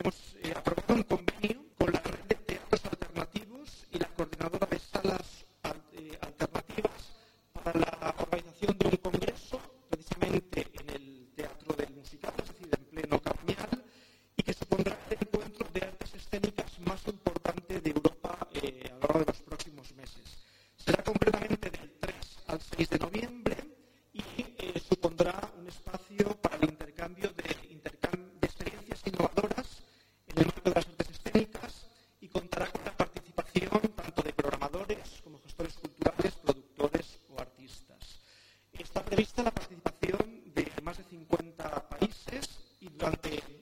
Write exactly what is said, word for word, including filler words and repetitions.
hemos eh, aprobado un convenio con la red de teatros alternativos y la coordinadora de salas eh, alternativas para la organización de un congreso, precisamente en el Teatro del Musical, es decir, en pleno Carmial, y que supondrá el encuentro de artes escénicas más importante de Europa eh, a lo largo de los próximos meses. Será concretamente del tres al seis de noviembre y eh, supondrá un espacio para el intercambio de, intercambio de experiencias innovadoras en el marco de las artes escénicas y contará con la participación tanto de programadores como gestores culturales, productores o artistas. Está prevista la participación de más de cincuenta países y durante